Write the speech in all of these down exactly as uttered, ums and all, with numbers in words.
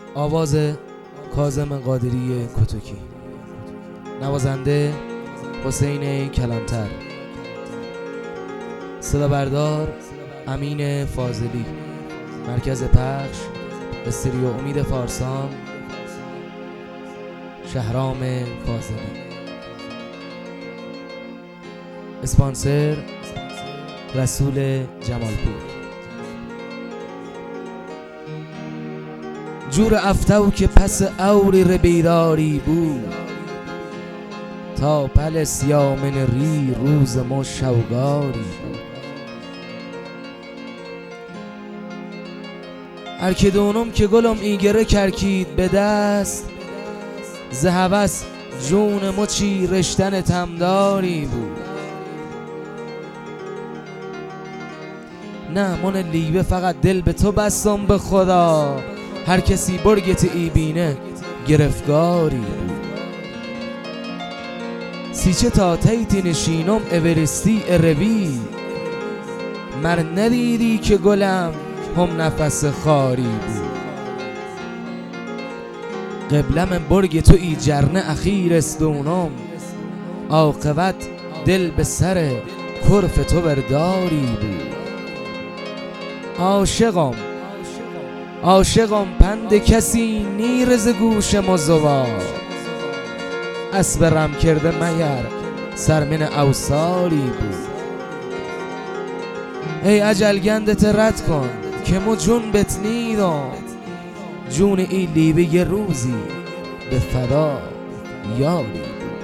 آواز کاظم قادری کتکی، نوازنده حسین کلانتر، صدا بردار امین فاضلی، مرکز پخش استریو امید فارسان، شهرام فاضلی، اسپانسر رسول جمالپور. جور افتو که پس اوری ربیداری بود، تا پل سیامن ری روز ما شوگاری بود. ارکدونم که گلم ایگره کرکید به دست، زهوس جون مچی رشتن تمداری بود. نه من لیبه فقط دل به تو بستم به خدا، هر کسی برگت ای بینه گرفتگاری بود. سیچه تا تیتی نشینم اورستی اروی، مر ندیدی که گلم هم نفس خاری بود. قبلم برگ تو ای جرنه اخیر استونم، عاقبت دل به سر کرف تو برداری بود. عاشقم عاشقم پند کسی نیرز گوش مزوار، اسب رم کرده مگر سرمن اوساری بود. ای اجل گندت رد کن که مو جون بتنیدم، جون ای لیبه یه روزی به فدا یاری.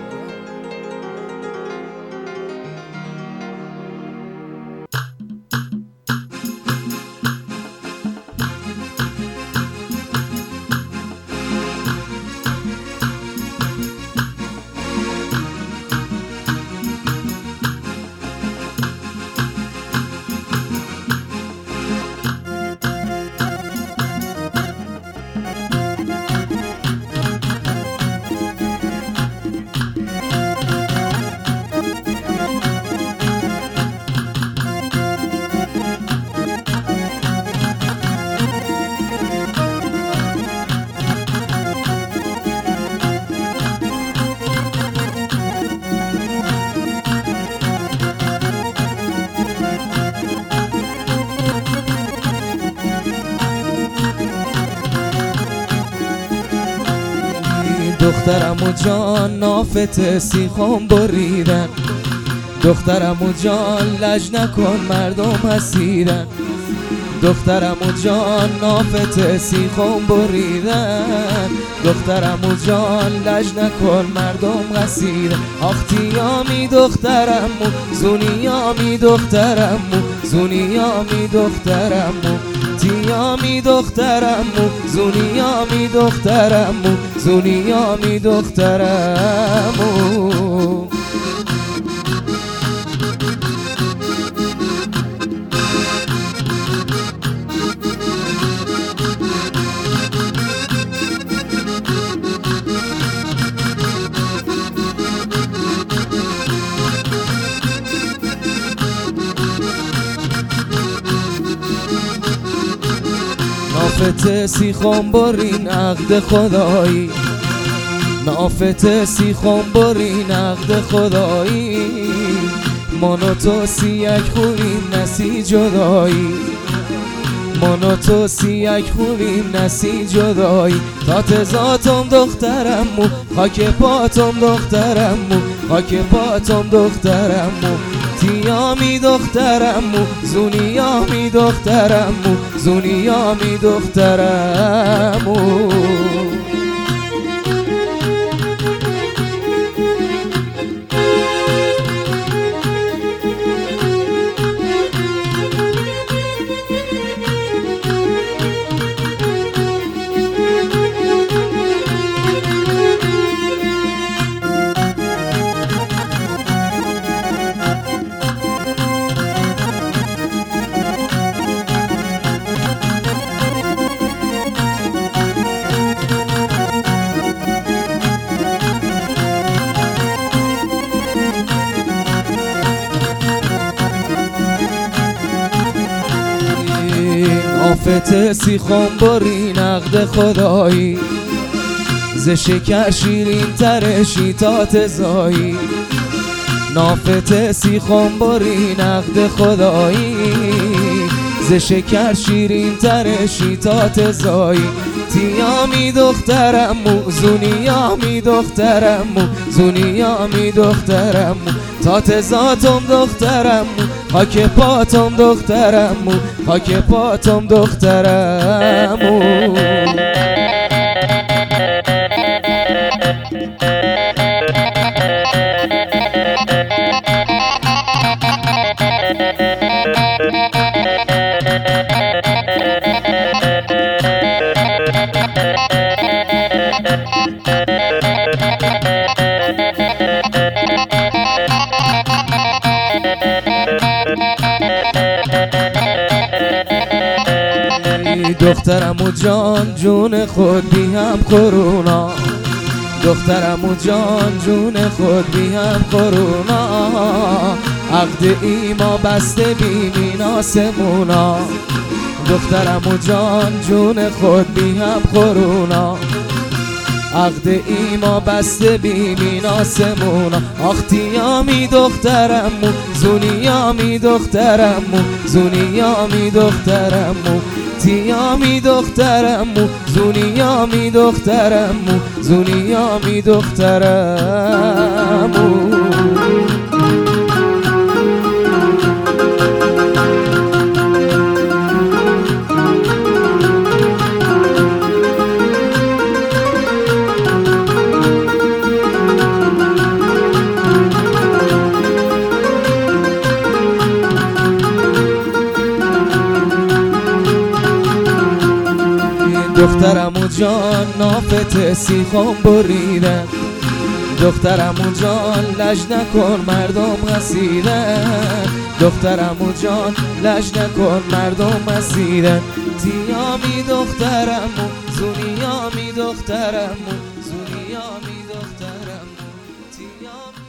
دخترم و جان نافت سیخم بریدن، دخترم و جان لج نکن مردم حسیدن. دخترم و جان نافت سیخم بریدن، دخترم و جان لج نکن مردم حسیدن. آختیامی دخترم و زونیامی دخترم و زونیامی دخترم و تیامی دخترم و زونیامی دخترم و زونیامی دخترم و نافت سیخم برین عقد خدایی، نافت سیخم برین عقد خدایی. من و تو سیک خوریم نسی جدایی، من و تو سیک خوریم نسی جدایی. تا تزاتم دخترم و خاک پاتم دخترم و خاک پاتم دخترم و تیامی دخترم و زونیامی دخترم و زونیامی دخترم و نافت سیخم بری نقد خدایی، ز شکر شیرین تر شیطات زایی. نافت سیخم بری نقد خدایی، ز شکر شیرین تر شیطات زایی. تیامی دخترمو زونیامی دخترمو زونیامی دخترمو تات ذاتم دخترمو خاک پاتم دخترمو خاک پاتم دخترمو. دخترمو جان جون خود بی هم کرونا، دخترمو جان جون خود بی هم کرونا. عقد ایما بسته بی میناسمونا، دخترمو جان جون خود بی هم کرونا. عقد ایما بسته بی میناسمونا. آخ تیامی دخترمو زونیامی دخترمو زونیامی دخترمو تیامی دخترمو زونیامی دخترمو زونیامی دخترمو. دخترمو جان نافت سیخم بریدن، دخترمو جان لج نکن مردم غسیدن، دخترمو جان لج نکن مردم غسیدن. تیامی دخترمو زونیامی دخترمو زونیامی دخترمو تیامی